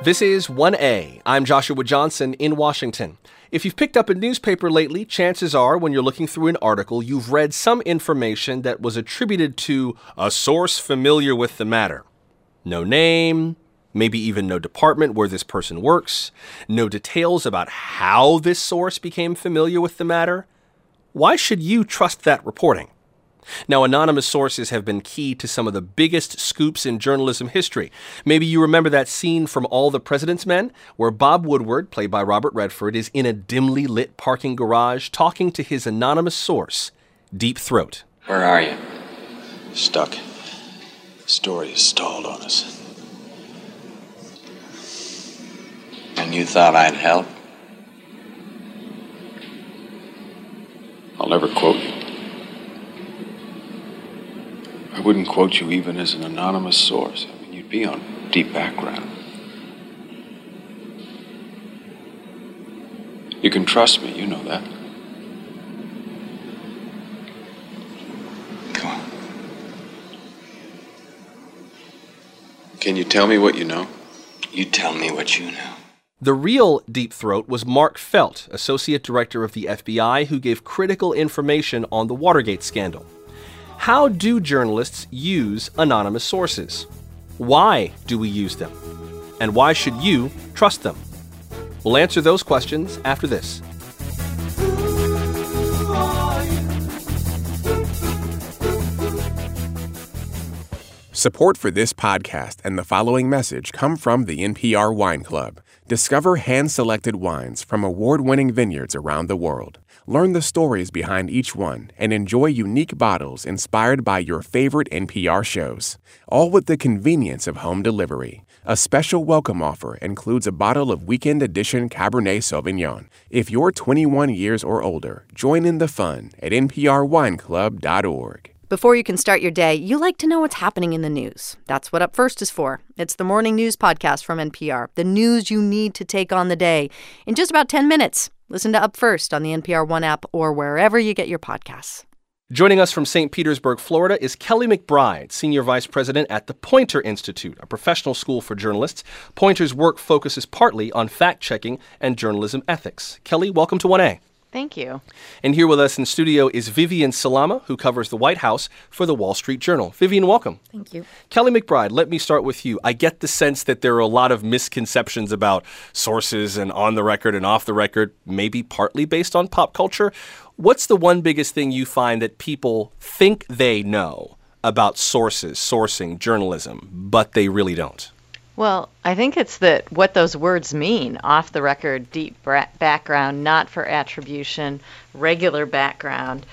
This is 1A. I'm Joshua Johnson in Washington. If you've picked up a newspaper lately, chances are when you're looking through an article, you've read some information that was attributed to a source familiar with the matter. No name, maybe even no department where this person works, no details about how this source became familiar with the matter. Why should you trust that reporting? Now, anonymous sources have been key to some of the biggest scoops in journalism history. Maybe you remember that scene from All the President's Men, where Bob Woodward, played by Robert Redford, is in a dimly lit parking garage talking to his anonymous source, Deep Throat. Where are you? Stuck. The story is stalled on us. And you thought I'd help? I'll never quote you. I wouldn't quote you even as an anonymous source. I mean, you'd be on deep background. You can trust me, you know that. Come on. Can you tell me what you know? You tell me what you know. The real Deep Throat was Mark Felt, Associate Director of the FBI, who gave critical information on the Watergate scandal. How do journalists use anonymous sources? Why do we use them? And why should you trust them? We'll answer those questions after this. Support for this podcast and the following message come from the NPR Wine Club. Discover hand-selected wines from award-winning vineyards around the world. Learn the stories behind each one and enjoy unique bottles inspired by your favorite NPR shows, all with the convenience of home delivery. A special welcome offer includes a bottle of Weekend Edition Cabernet Sauvignon. If you're 21 years or older, join in the fun at nprwineclub.org. Before you can start your day, you like to know what's happening in the news. That's what Up First is for. It's the morning news podcast from NPR, the news you need to take on the day in just about 10 minutes. Listen to Up First on the NPR One app or wherever you get your podcasts. Joining us from St. Petersburg, Florida, is Kelly McBride, Senior Vice President at the Poynter Institute, a professional school for journalists. Poynter's work focuses partly on fact-checking and journalism ethics. Kelly, welcome to 1A. Thank you. And here with us in studio is Vivian Salama, who covers the White House for the Wall Street Journal. Vivian, welcome. Thank you. Kelly McBride, let me start with you. I get the sense that there are a lot of misconceptions about sources and on the record and off the record, maybe partly based on pop culture. What's the one biggest thing you find that people think they know about sources, sourcing, journalism, but they really don't? Well, I think it's that what those words mean, off the record, deep background, not for attribution, regular background.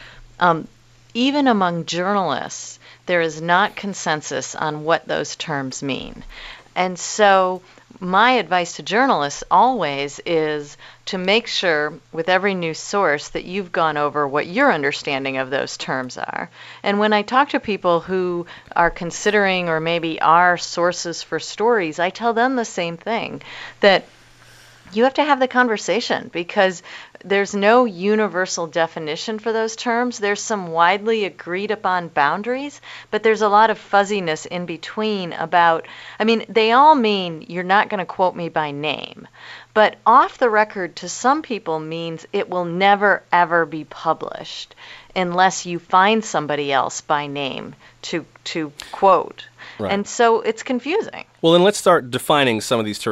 Even among journalists, there is not consensus on what those terms mean. And so my advice to journalists always is to make sure with every news source that you've gone over what your understanding of those terms are. And when I talk to people who are considering or maybe are sources for stories, I tell them the same thing, that you have to have the conversation because there's no universal definition for those terms. There's some widely agreed upon boundaries, but there's a lot of fuzziness in between about, they all mean you're not going to quote me by name. But off the record to some people means it will never, ever be published unless you find somebody else by name to quote. Right. And so it's confusing. Well, then let's start defining some of these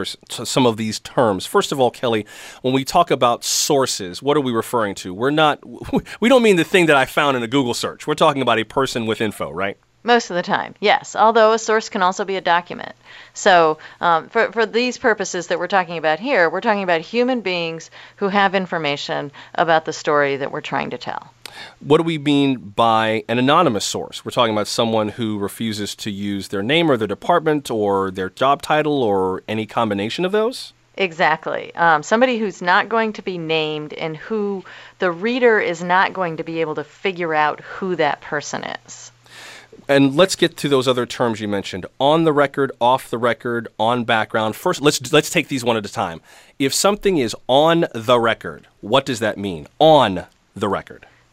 terms. First of all, Kelly, when we talk about sources, what are we referring to? We don't mean the thing that I found in a Google search. We're talking about a person with info, right? Most of the time, yes. Although a source can also be a document. So for these purposes that we're talking about here, we're talking about human beings who have information about the story that we're trying to tell. What do we mean by an anonymous source? We're talking about someone who refuses to use their name or their department or their job title or any combination of those? Exactly. Somebody who's not going to be named and who the reader is not going to be able to figure out who that person is. And let's get to those other terms you mentioned. On the record, off the record, on background. First, let's take these one at a time. If something is on the record, what does that mean? On the record.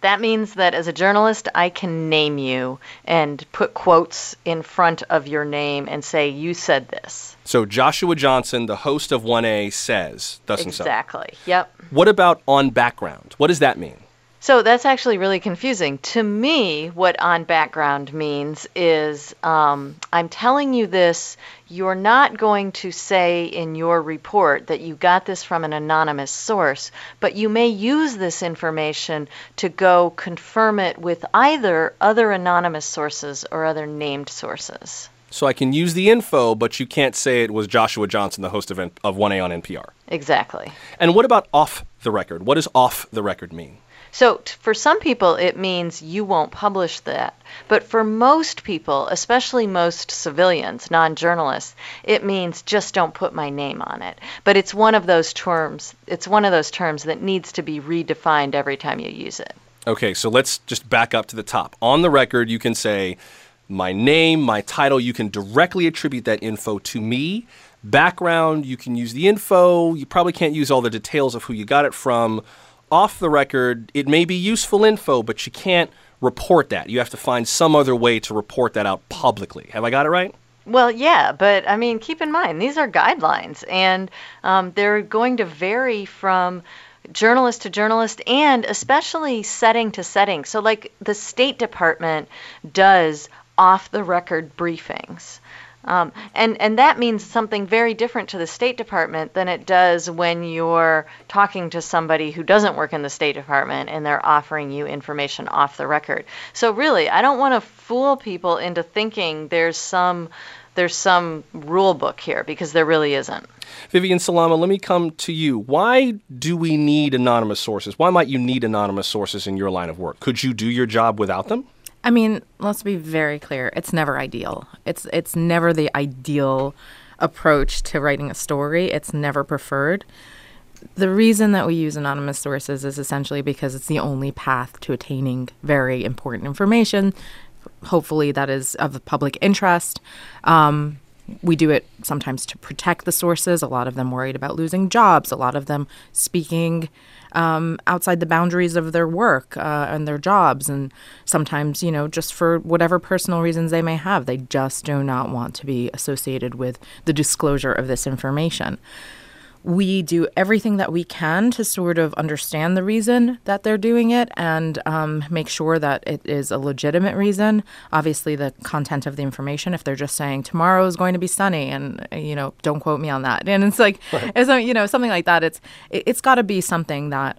That means that as a journalist, I can name you and put quotes in front of your name and say, you said this. So Joshua Johnson, the host of 1A, says, thus and so. Exactly. Yep. What about on background? What does that mean? So that's actually really confusing. To me, what on background means is I'm telling you this. You're not going to say in your report that you got this from an anonymous source, but you may use this information to go confirm it with either other anonymous sources or other named sources. So I can use the info, but you can't say it was Joshua Johnson, the host of 1A on NPR. Exactly. And what about off the record? What does off the record mean? So for some people, it means you won't publish that. But for most people, especially most civilians, non-journalists, it means just don't put my name on it. But it's one of those terms. It's one of those terms that needs to be redefined every time you use it. Okay, so let's just back up to the top. On the record, you can say my name, my title. You can directly attribute that info to me. Background, you can use the info. You probably can't use all the details of who you got it from. Off the record, it may be useful info, but you can't report that. You have to find some other way to report that out publicly. Have I got it right? Well, yeah, but I mean, keep in mind, these are guidelines, and they're going to vary from journalist to journalist and especially setting to setting. So like the State Department does off-the-record briefings. And that means something very different to the State Department than it does when you're talking to somebody who doesn't work in the State Department and they're offering you information off the record. So really, I don't want to fool people into thinking there's some rule book here, because there really isn't. Vivian Salama, let me come to you. Why do we need anonymous sources? Why might you need anonymous sources in your line of work? Could you do your job without them? I mean, let's be very clear. It's never ideal. It's never the ideal approach to writing a story. It's never preferred. The reason that we use anonymous sources is essentially because it's the only path to attaining very important information. Hopefully that is of public interest. We do it sometimes to protect the sources, a lot of them worried about losing jobs, a lot of them speaking outside the boundaries of their work and their jobs. And sometimes, just for whatever personal reasons they may have, they just do not want to be associated with the disclosure of this information. We do everything that we can to sort of understand the reason that they're doing it and make sure that it is a legitimate reason. Obviously, the content of the information, if they're just saying tomorrow is going to be sunny and, don't quote me on that. And it's like, it's, something like that. It's got to be something that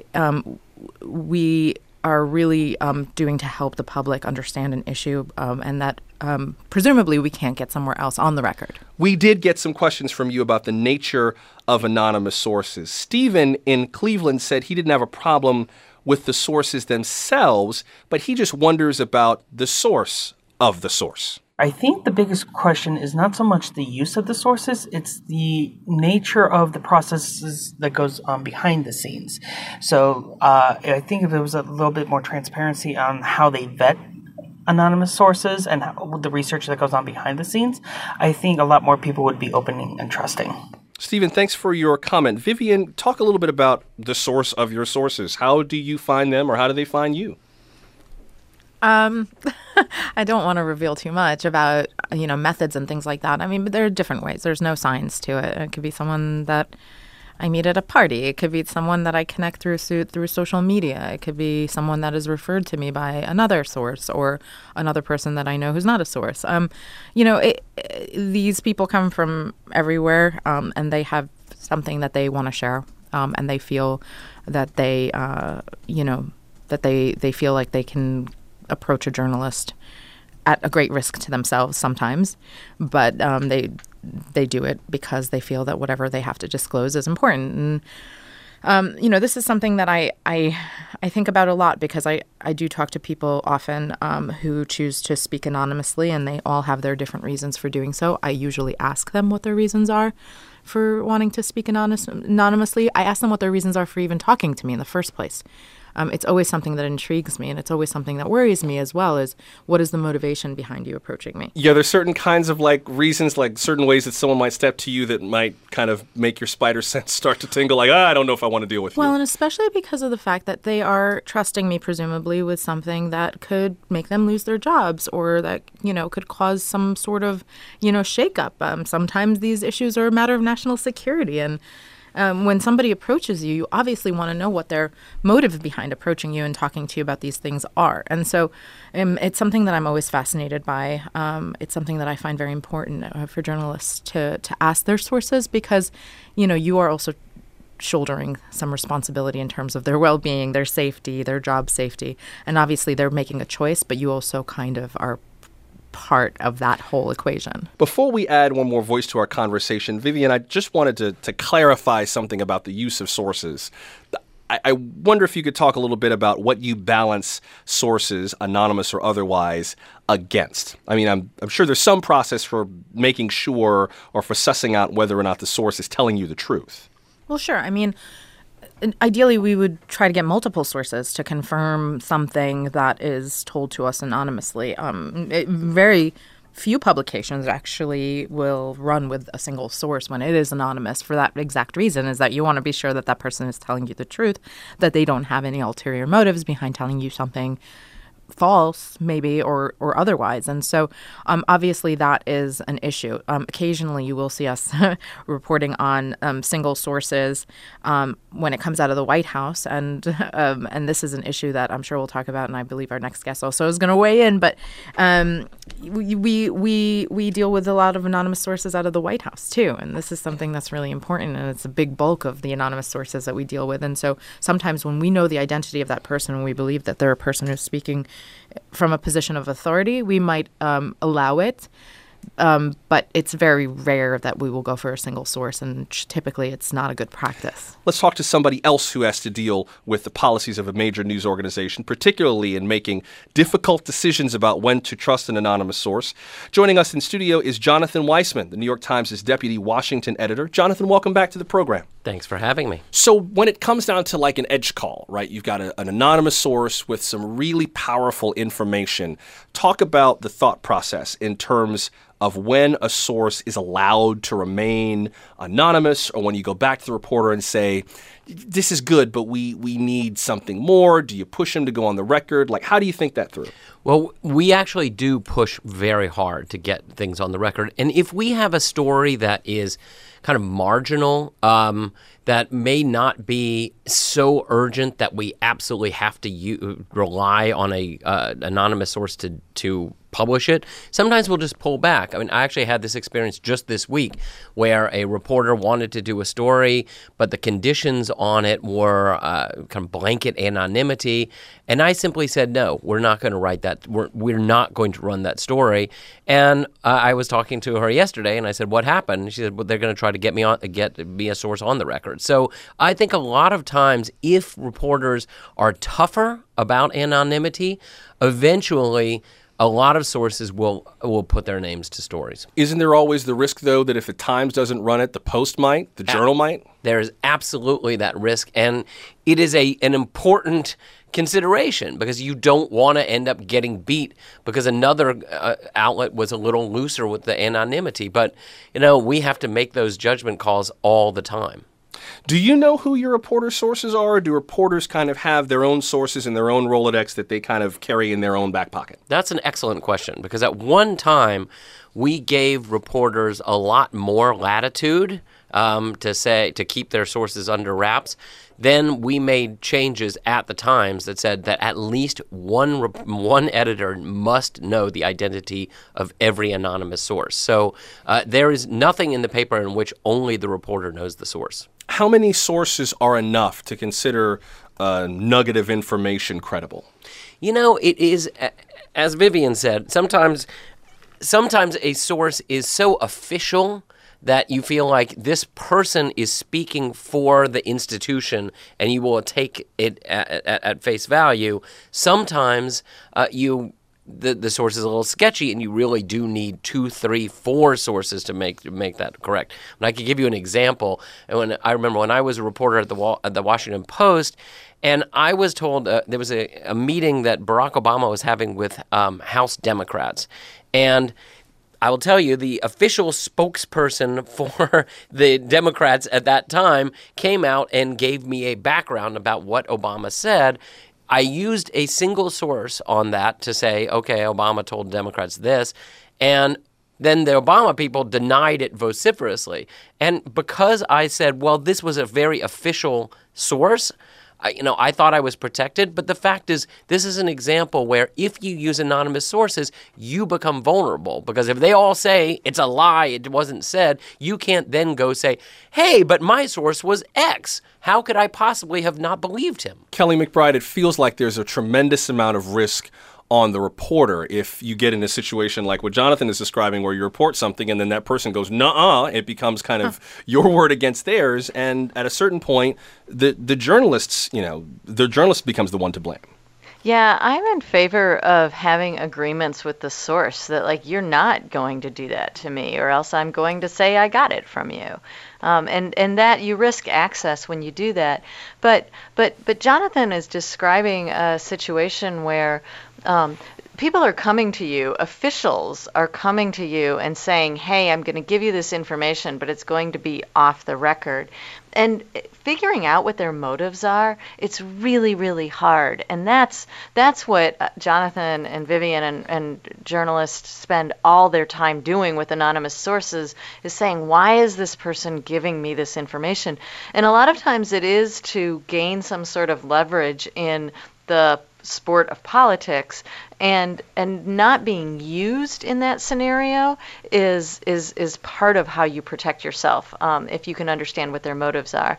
we are really doing to help the public understand an issue and that presumably we can't get somewhere else on the record. We did get some questions from you about the nature of anonymous sources. Stephen in Cleveland said he didn't have a problem with the sources themselves, but he just wonders about the source of the source. I think the biggest question is not so much the use of the sources, it's the nature of the processes that goes on behind the scenes. So I think if there was a little bit more transparency on how they vet anonymous sources and the research that goes on behind the scenes, I think a lot more people would be opening and trusting. Stephen, thanks for your comment. Vivian, talk a little bit about the source of your sources. How do you find them, or how do they find you? I don't want to reveal too much about, methods and things like that. I mean, but there are different ways. There's no science to it. It could be someone that I meet at a party. It could be someone that I connect through social media. It could be someone that is referred to me by another source or another person that I know who's not a source. These people come from everywhere, and they have something that they want to share, and they feel that they feel like they can approach a journalist at a great risk to themselves sometimes, but they do it because they feel that whatever they have to disclose is important. And this is something that I think about a lot because I do talk to people often who choose to speak anonymously, and they all have their different reasons for doing so. I usually ask them what their reasons are for wanting to speak anonymously. I ask them what their reasons are for even talking to me in the first place. it's always something that intrigues me, and it's always something that worries me as well, is what is the motivation behind you approaching me? Yeah, there's certain kinds of reasons, certain ways that someone might step to you that might kind of make your spider sense start to tingle, I don't know if I want to deal with you. Well, and especially because of the fact that they are trusting me, presumably, with something that could make them lose their jobs, or that, could cause some sort of, shakeup. Sometimes these issues are a matter of national security, and when somebody approaches you, you obviously want to know what their motive behind approaching you and talking to you about these things are. And so it's something that I'm always fascinated by. It's something that I find very important for journalists to ask their sources, because, you are also shouldering some responsibility in terms of their well-being, their safety, their job safety. And obviously they're making a choice, but you also kind of are part of that whole equation. Before we add one more voice to our conversation, Vivian, I just wanted to clarify something about the use of sources. I wonder if you could talk a little bit about what you balance sources, anonymous or otherwise, against. I mean, I'm sure there's some process for making sure or for sussing out whether or not the source is telling you the truth. Well, sure. I mean, ideally, we would try to get multiple sources to confirm something that is told to us anonymously. Very few publications actually will run with a single source when it is anonymous, for that exact reason, is that you want to be sure that that person is telling you the truth, that they don't have any ulterior motives behind telling you something false, maybe, or otherwise. And so obviously that is an issue. Occasionally you will see us reporting on single sources when it comes out of the White House. And this is an issue that I'm sure we'll talk about, and I believe our next guest also is going to weigh in. But we deal with a lot of anonymous sources out of the White House, too. And this is something that's really important, and it's a big bulk of the anonymous sources that we deal with. And so sometimes when we know the identity of that person, when we believe that they're a person who's speaking from a position of authority, we might allow it. But it's very rare that we will go for a single source, and typically it's not a good practice. Let's talk to somebody else who has to deal with the policies of a major news organization, particularly in making difficult decisions about when to trust an anonymous source. Joining us in studio is Jonathan Weissman, the New York Times' deputy Washington editor. Jonathan, welcome back to the program. Thanks for having me. So when it comes down to an edge call, right, you've got an anonymous source with some really powerful information. Talk about the thought process in terms of when a source is allowed to remain anonymous, or when you go back to the reporter and say, this is good, but we need something more. Do you push him to go on the record? How do you think that through? Well, we actually do push very hard to get things on the record. And if we have a story that is kind of marginal, that may not be so urgent that we absolutely have to rely on a anonymous source to publish it, sometimes we'll just pull back. I mean, I actually had this experience just this week where a reporter wanted to do a story, but the conditions on it were kind of blanket anonymity. And I simply said, no, we're not going to write that. We're not going to run that story. And I was talking to her yesterday, and I said, what happened? And she said, well, they're going to try to get me a source on the record. So I think a lot of times, if reporters are tougher about anonymity, eventually a lot of sources will put their names to stories. Isn't there always the risk, though, that if the Times doesn't run it, the Post might, the Journal might? There is absolutely that risk, and it is an important consideration, because you don't want to end up getting beat because another outlet was a little looser with the anonymity. But, we have to make those judgment calls all the time. Do you know who your reporter sources are, or do reporters kind of have their own sources in their own Rolodex that they kind of carry in their own back pocket? That's an excellent question, because at one time we gave reporters a lot more latitude to keep their sources under wraps. Then we made changes at the Times that said that at least one editor must know the identity of every anonymous source. So there is nothing in the paper in which only the reporter knows the source. How many sources are enough to consider a nugget of information credible? It is, as Vivian said, sometimes a source is so official that you feel like this person is speaking for the institution and you will take it at face value. Sometimes you the source is a little sketchy, and you really do need 2, 3, 4 sources to make that correct. And I could give you an example. And I remember when I was a reporter at the Washington Post, and I was told there was a meeting that Barack Obama was having with House Democrats, and I will tell you, the official spokesperson for the Democrats at that time came out and gave me a background about what Obama said. I used a single source on that to say, okay, Obama told Democrats this, and then the Obama people denied it vociferously. And because I said, well, this was a very official source, I thought I was protected, but the fact is this is an example where if you use anonymous sources, you become vulnerable, because if they all say it's a lie, it wasn't said, you can't then go say, hey, but my source was X. How could I possibly have not believed him? Kelly McBride, it feels like there's a tremendous amount of risk on the reporter if you get in a situation like what Jonathan is describing, where you report something and then that person goes, nuh-uh, it becomes kind of your word against theirs. And at a certain point, the journalist becomes the one to blame. Yeah, I'm in favor of having agreements with the source that, like, you're not going to do that to me, or else I'm going to say I got it from you. And that you risk access when you do that. But Jonathan is describing a situation where people are coming to you, officials are coming to you and saying, hey, I'm going to give you this information, but it's going to be off the record. And figuring out what their motives are, it's really, really hard. And that's what Jonathan and Vivian and journalists spend all their time doing with anonymous sources, is saying, why is this person giving me this information? And a lot of times it is to gain some sort of leverage in the sport of politics, and not being used in that scenario is part of how you protect yourself, if you can understand what their motives are.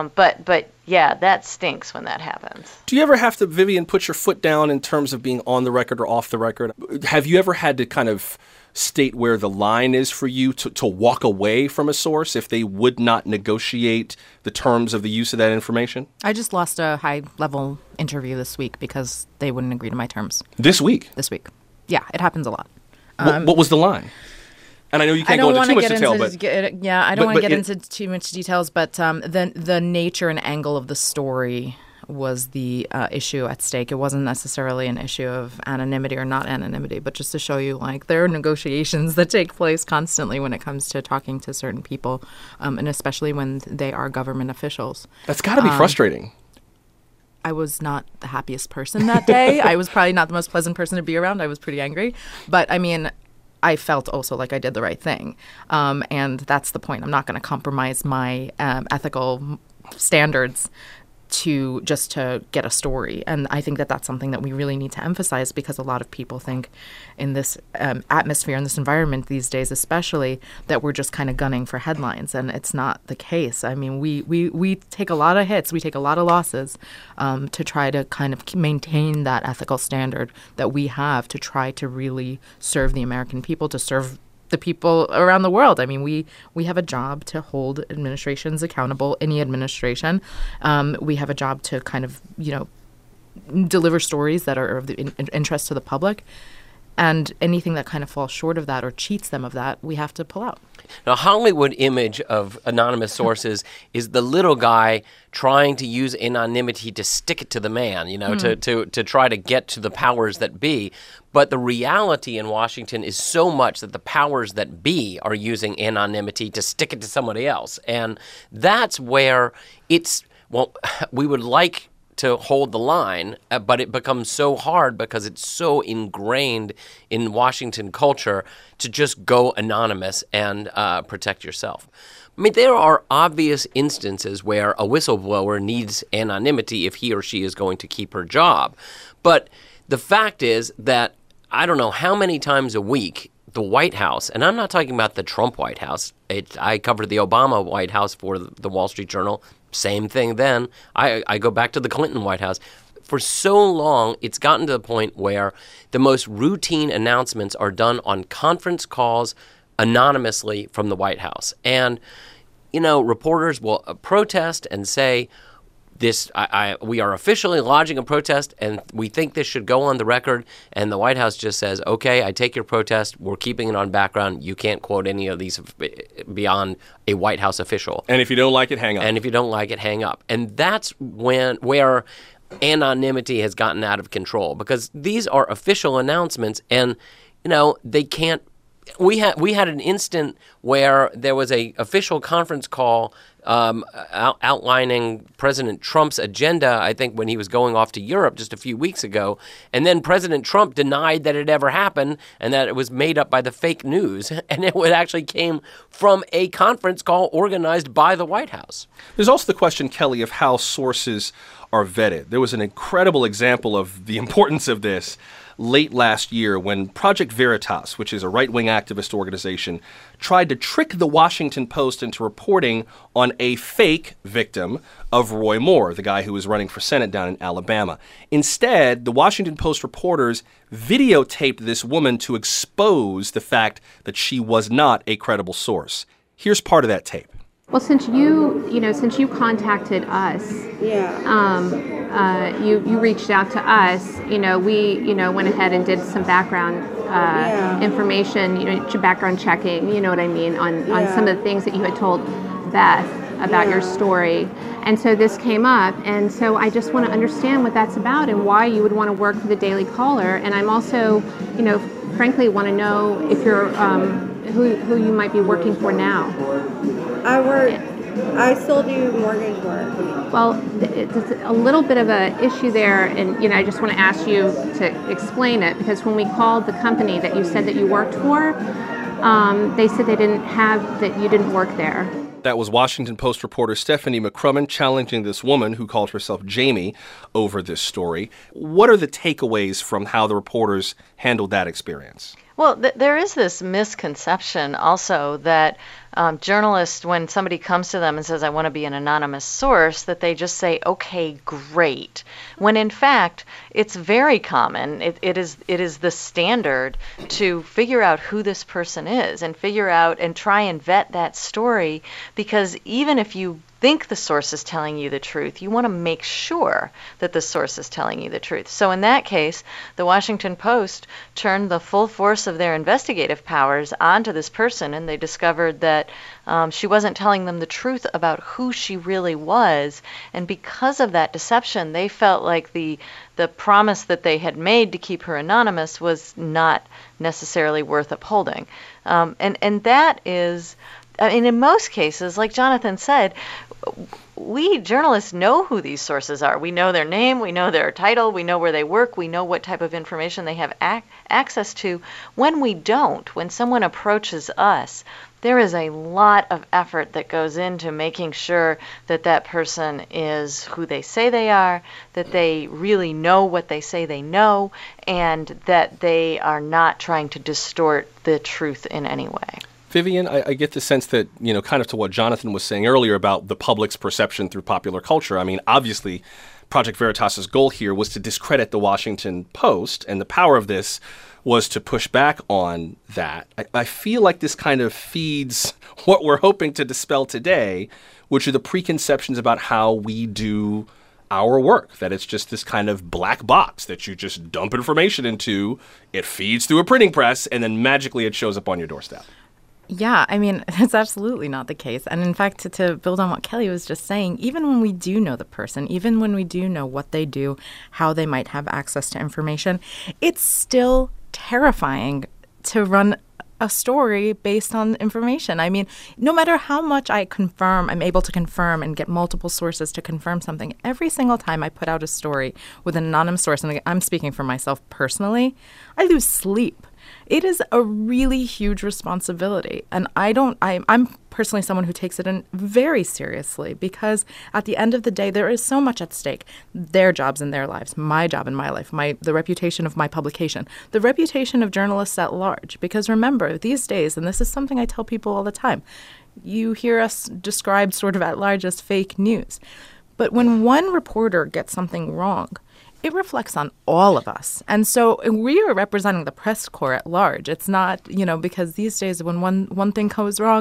But yeah, that stinks when that happens. Do you ever have to, Vivian, put your foot down in terms of being on the record or off the record? Have you ever had to kind of state where the line is for you to walk away from a source if they would not negotiate the terms of the use of that information? I just lost a high-level interview this week because they wouldn't agree to my terms. This week? This week. Yeah, it happens a lot. What was the line? And I know you can't go into too much detail, but... I don't want to get into too much details, but the nature and angle of the story was the issue at stake. It wasn't necessarily an issue of anonymity or not anonymity, but just to show you, like, there are negotiations that take place constantly when it comes to talking to certain people, and especially when they are government officials. That's got to be frustrating. I was not the happiest person that day. I was probably not the most pleasant person to be around. I was pretty angry. But, I mean, I felt also like I did the right thing. And that's the point. I'm not going to compromise my ethical standards to get a story. And I think that that's something that we really need to emphasize, because a lot of people think in this atmosphere, in this environment these days especially, that we're just kind of gunning for headlines, and it's not the case. I mean, we take a lot of hits, we take a lot of losses to try to kind of maintain that ethical standard that we have to try to really serve the American people, to serve the people around the world. I mean, we have a job to hold administrations accountable, any administration. We have a job to kind of, deliver stories that are of the interest to the public. And anything that kind of falls short of that or cheats them of that, we have to pull out. Now, Hollywood image of anonymous sources is the little guy trying to use anonymity to stick it to the man, to try to get to the powers that be. But the reality in Washington is so much that the powers that be are using anonymity to stick it to somebody else. And that's where we would like to hold the line, but it becomes so hard because it's so ingrained in Washington culture to just go anonymous and protect yourself. I mean, there are obvious instances where a whistleblower needs anonymity if he or she is going to keep her job. But the fact is that I don't know how many times a week the White House, and I'm not talking about the Trump White House. I covered the Obama White House for the Wall Street Journal. Same thing then. I go back to the Clinton White House. For so long, it's gotten to the point where the most routine announcements are done on conference calls anonymously from the White House. And, reporters will protest and say, we are officially lodging a protest, and we think this should go on the record. And the White House just says, okay, I take your protest. We're keeping it on background. You can't quote any of these beyond a White House official. And if you don't like it, hang up. And if you don't like it, hang up. And that's where anonymity has gotten out of control, because these are official announcements, and they can't. We had an instant where there was a official conference call outlining President Trump's agenda, I think, when he was going off to Europe just a few weeks ago. And then President Trump denied that it ever happened and that it was made up by the fake news. And it actually came from a conference call organized by the White House. There's also the question, Kelly, of how sources are vetted. There was an incredible example of the importance of this late last year when Project Veritas, which is a right-wing activist organization, tried to trick the Washington Post into reporting on a fake victim of Roy Moore, the guy who was running for Senate down in Alabama. Instead, the Washington Post reporters videotaped this woman to expose the fact that she was not a credible source. Here's part of that tape. Well, since you contacted us, you reached out to us. We went ahead and did some background information, background checking. You know what I mean on some of the things that you had told Beth about your story, and so this came up, and so I just want to understand what that's about and why you would want to work for the Daily Caller, and I'm also, frankly, want to know if you're who you might be working for now. I still do mortgage work. Well, it's a little bit of an issue there, and I just want to ask you to explain it, because when we called the company that you said that you worked for, they said that you didn't work there. That was Washington Post reporter Stephanie McCrummen challenging this woman who called herself Jamie over this story. What are the takeaways from how the reporters handled that experience? Well, there is this misconception also that journalists, when somebody comes to them and says, I want to be an anonymous source, that they just say, okay, great. When in fact, it's very common. It is the standard to figure out who this person is and figure out and try and vet that story, because even if you think the source is telling you the truth, you want to make sure that the source is telling you the truth. So in that case, the Washington Post turned the full force of their investigative powers onto this person, and they discovered that she wasn't telling them the truth about who she really was. And because of that deception, they felt like the promise that they had made to keep her anonymous was not necessarily worth upholding. And that is, in most cases, like Jonathan said, we journalists know who these sources are. We know their name, we know their title, we know where they work, we know what type of information they have access to. When we don't, when someone approaches us, there is a lot of effort that goes into making sure that that person is who they say they are, that they really know what they say they know, and that they are not trying to distort the truth in any way. Vivian, I get the sense that, kind of to what Jonathan was saying earlier about the public's perception through popular culture. I mean, obviously, Project Veritas's goal here was to discredit the Washington Post, and the power of this was to push back on that. I feel like this kind of feeds what we're hoping to dispel today, which are the preconceptions about how we do our work, that it's just this kind of black box that you just dump information into, it feeds through a printing press, and then magically it shows up on your doorstep. Yeah, I mean, it's absolutely not the case. And in fact, to build on what Kelly was just saying, even when we do know the person, even when we do know what they do, how they might have access to information, it's still terrifying to run a story based on information. I mean, no matter how much I'm able to confirm and get multiple sources to confirm something, every single time I put out a story with an anonymous source, and I'm speaking for myself personally, I lose sleep. It is a really huge responsibility. And I'm personally someone who takes it in very seriously, because at the end of the day, there is so much at stake. Their jobs and their lives, my job and my life, the reputation of my publication, the reputation of journalists at large. Because remember, these days, and this is something I tell people all the time, you hear us described sort of at large as fake news. But when one reporter gets something wrong, it reflects on all of us. And so we are representing the press corps at large. It's not, because these days when one thing goes wrong,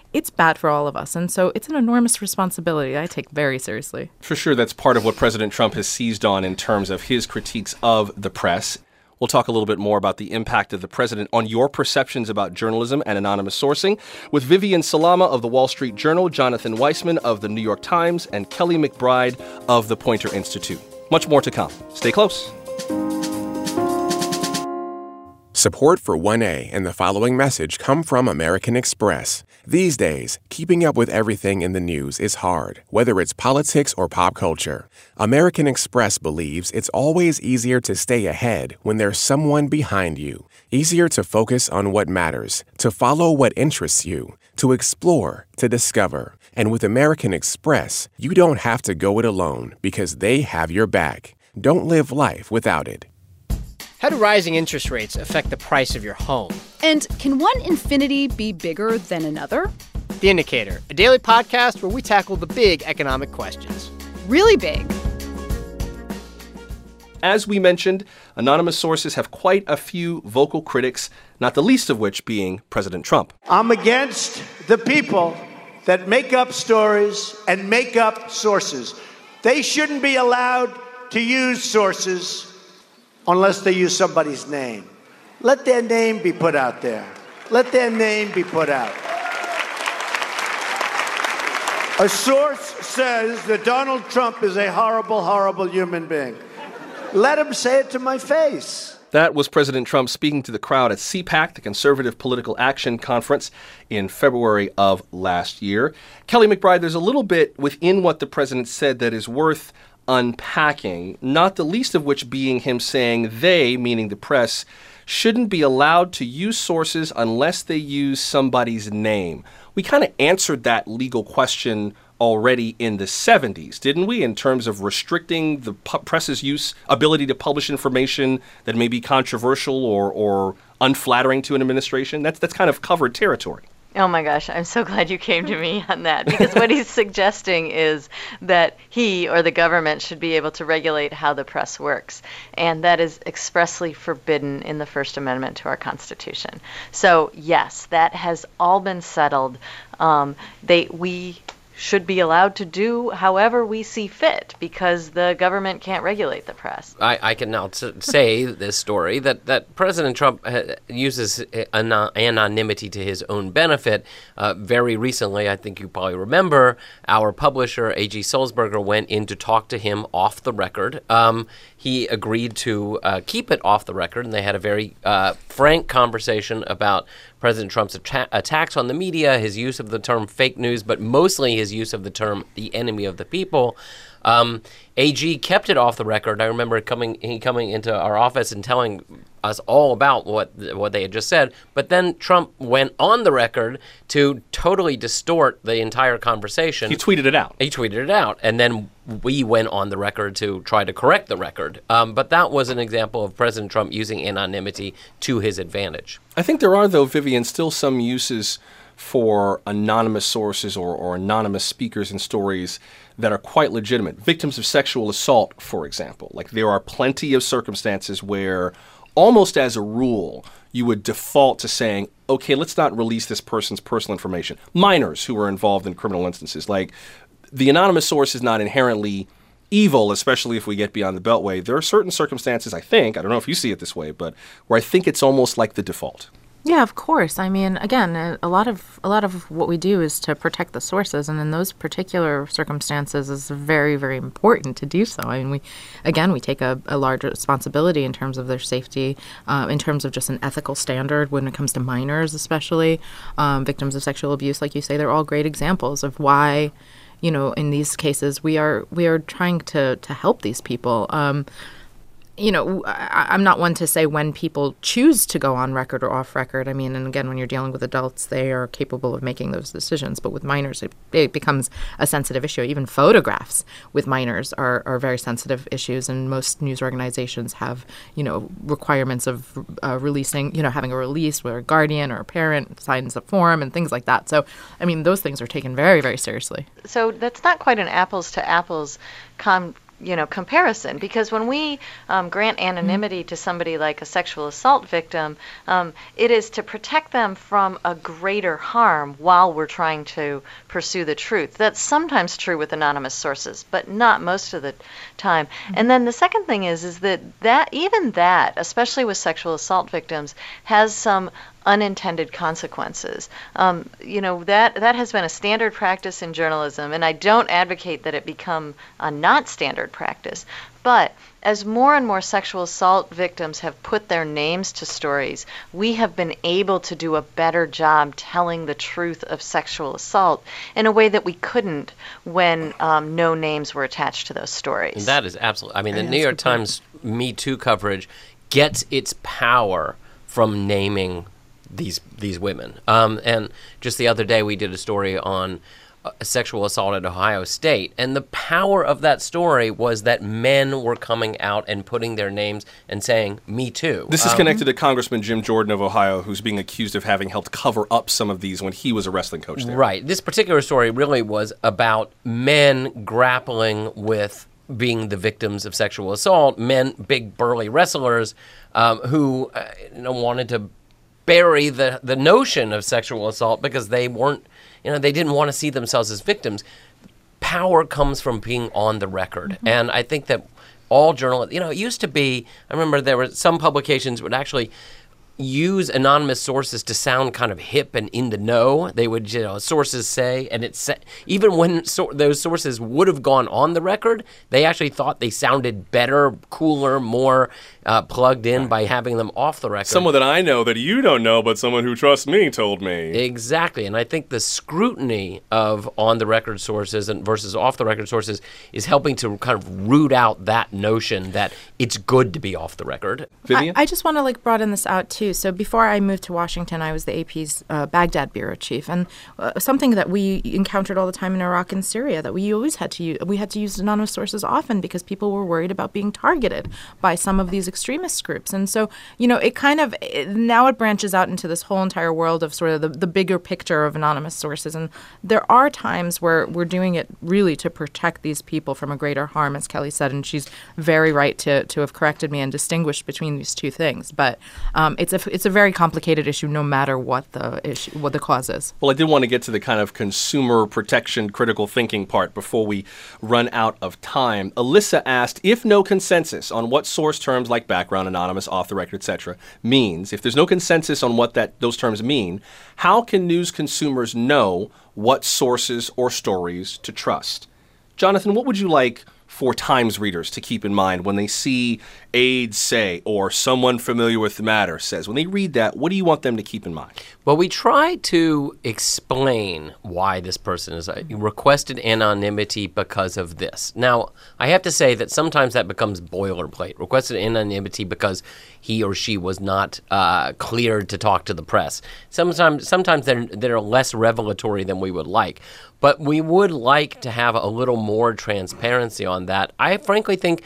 it's bad for all of us. And so it's an enormous responsibility I take very seriously. For sure, that's part of what President Trump has seized on in terms of his critiques of the press. We'll talk a little bit more about the impact of the president on your perceptions about journalism and anonymous sourcing with Vivian Salama of the Wall Street Journal, Jonathan Weissman of the New York Times, and Kelly McBride of the Poynter Institute. Much more to come. Stay close. Support for 1A and the following message come from American Express. These days, keeping up with everything in the news is hard, whether it's politics or pop culture. American Express believes it's always easier to stay ahead when there's someone behind you. Easier to focus on what matters, to follow what interests you, to explore, to discover. And with American Express, you don't have to go it alone because they have your back. Don't live life without it. How do rising interest rates affect the price of your home? And can one infinity be bigger than another? The Indicator, a daily podcast where we tackle the big economic questions. Really big. As we mentioned, anonymous sources have quite a few vocal critics, not the least of which being President Trump. I'm against the people that make up stories and make up sources. They shouldn't be allowed to use sources unless they use somebody's name. Let their name be put out there. Let their name be put out. A source says that Donald Trump is a horrible, horrible human being. Let him say it to my face. That was President Trump speaking to the crowd at CPAC, the Conservative Political Action Conference, in February of last year. Kelly McBride, there's a little bit within what the president said that is worth unpacking, not the least of which being him saying they, meaning the press, shouldn't be allowed to use sources unless they use somebody's name. We kind of answered that legal question already in the 70s, didn't we, in terms of restricting the press's ability to publish information that may be controversial or unflattering to an administration? That's kind of covered territory. Oh my gosh, I'm so glad you came to me on that, because what he's suggesting is that he or the government should be able to regulate how the press works. And that is expressly forbidden in the First Amendment to our Constitution. So yes, that has all been settled. We should be allowed to do however we see fit because the government can't regulate the press. I can now say this story that President Trump uses anonymity to his own benefit. Very recently, I think you probably remember, our publisher, A.G. Sulzberger, went in to talk to him off the record. He agreed to keep it off the record, and they had a very frank conversation about President Trump's attacks on the media, his use of the term fake news, but mostly his use of the term the enemy of the people. AG kept it off the record. I remember coming into our office and telling us all about what they had just said. But then Trump went on the record to totally distort the entire conversation. He tweeted it out. And then we went on the record to try to correct the record. But that was an example of President Trump using anonymity to his advantage. I think there are, though, Vivian, still some uses for anonymous sources or anonymous speakers and stories that are quite legitimate. Victims of sexual assault, for example. Like, there are plenty of circumstances where, almost as a rule, you would default to saying, okay, let's not release this person's personal information. Minors who are involved in criminal instances. Like, the anonymous source is not inherently evil, especially if we get beyond the Beltway. There are certain circumstances, I think, I don't know if you see it this way, but where I think it's almost like the default. Yeah, of course. I mean, again, a lot of what we do is to protect the sources, and in those particular circumstances, it's very, very important to do so. I mean, we take a large responsibility in terms of their safety, in terms of just an ethical standard when it comes to minors, especially victims of sexual abuse. Like you say, they're all great examples of why, in these cases, we are trying to help these people. I'm not one to say when people choose to go on record or off record. I mean, and again, when you're dealing with adults, they are capable of making those decisions. But with minors, it becomes a sensitive issue. Even photographs with minors are very sensitive issues. And most news organizations have, requirements of releasing, having a release where a guardian or a parent signs a form and things like that. So, I mean, those things are taken very, very seriously. So that's not quite an apples to apples comparison, because when we grant anonymity to somebody like a sexual assault victim, it is to protect them from a greater harm while we're trying to pursue the truth. That's sometimes true with anonymous sources, but not most of the time. And then the second thing is that even that, especially with sexual assault victims, has some unintended consequences. That has been a standard practice in journalism, and I don't advocate that it become a not standard practice. But as more and more sexual assault victims have put their names to stories, we have been able to do a better job telling the truth of sexual assault in a way that we couldn't when no names were attached to those stories. And that is absolutely, the New York Times Me Too coverage gets its power from naming these women. And just the other day we did a story on sexual assault at Ohio State, and the power of that story was that men were coming out and putting their names and saying, "Me too." This is connected to Congressman Jim Jordan of Ohio, who's being accused of having helped cover up some of these when he was a wrestling coach there. Right. This particular story really was about men grappling with being the victims of sexual assault, men, big burly wrestlers who wanted to bury the notion of sexual assault because they weren't, they didn't want to see themselves as victims. Power comes from being on the record. Mm-hmm. And I think that all journalists, it used to be, I remember there were some publications would actually use anonymous sources to sound kind of hip and in the know. They would, sources say, and even when those sources would have gone on the record, they actually thought they sounded better, cooler, more plugged in by having them off the record. Someone that I know that you don't know, but someone who trusts me told me. Exactly, and I think the scrutiny of on-the-record sources versus off-the-record sources is helping to kind of root out that notion that it's good to be off the record. Vivian? I just want to broaden this out too. So before I moved to Washington, I was the AP's Baghdad bureau chief, and something that we encountered all the time in Iraq and Syria that we always had to use. We had to use anonymous sources often because people were worried about being targeted by some of these extremist groups, and so it kind of now it branches out into this whole entire world of sort of the bigger picture of anonymous sources, and there are times where we're doing it really to protect these people from a greater harm, as Kelly said, and she's very right to have corrected me and distinguished between these two things. But it's a very complicated issue, no matter what the cause is. Well, I did want to get to the kind of consumer protection, critical thinking part before we run out of time. Alyssa asked, if no consensus on what source terms like background, anonymous, off the record, etc. means, if there's no consensus on what those terms mean, how can news consumers know what sources or stories to trust? Jonathan, what would you like for Times readers to keep in mind when they see aides say or someone familiar with the matter says? When they read that, what do you want them to keep in mind? Well, we try to explain why this person is requested anonymity because of this. Now, I have to say that sometimes that becomes boilerplate. Requested anonymity because he or she was not cleared to talk to the press. Sometimes they're less revelatory than we would like. But we would like to have a little more transparency on that. I think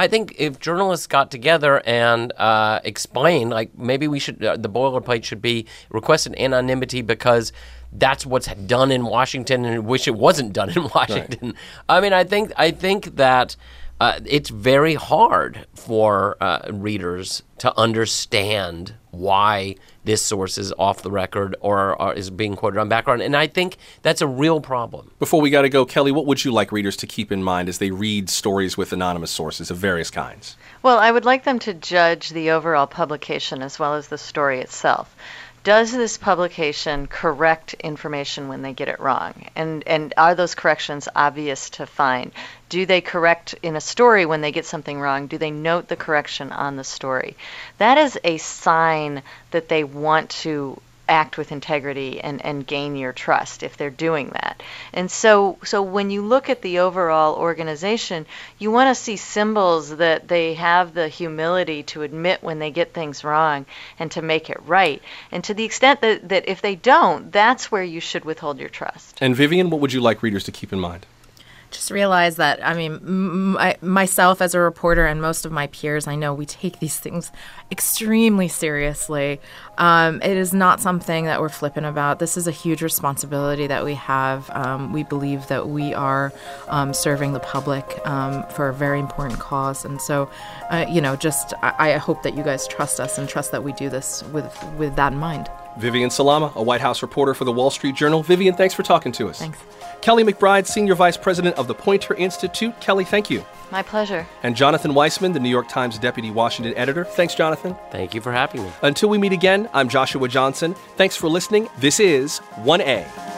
if journalists got together and explained, maybe we should, the boilerplate should be requested anonymity because that's what's done in Washington, and I wish it wasn't done in Washington. Right. I think that it's very hard for readers to understand why this source is off the record or is being quoted on background, and I think that's a real problem. Before we got to go, Kelly, what would you like readers to keep in mind as they read stories with anonymous sources of various kinds? Well, I would like them to judge the overall publication as well as the story itself. Does this publication correct information when they get it wrong? And are those corrections obvious to find? Do they correct in a story when they get something wrong? Do they note the correction on the story? That is a sign that they want to act with integrity and gain your trust if they're doing that. And so when you look at the overall organization, you want to see symbols that they have the humility to admit when they get things wrong and to make it right. And to the extent that if they don't, that's where you should withhold your trust. And Vivian, what would you like readers to keep in mind? Just realize that, I mean, myself as a reporter and most of my peers, I know we take these things extremely seriously. It is not something that we're flippant about. This is a huge responsibility that we have. We believe that we are serving the public for a very important cause. And so, I hope that you guys trust us and trust that we do this with that in mind. Vivian Salama, a White House reporter for the Wall Street Journal. Vivian, thanks for talking to us. Thanks. Kelly McBride, Senior Vice President of the Poynter Institute. Kelly, thank you. My pleasure. And Jonathan Weissman, the New York Times Deputy Washington Editor. Thanks, Jonathan. Thank you for having me. Until we meet again, I'm Joshua Johnson. Thanks for listening. This is 1A.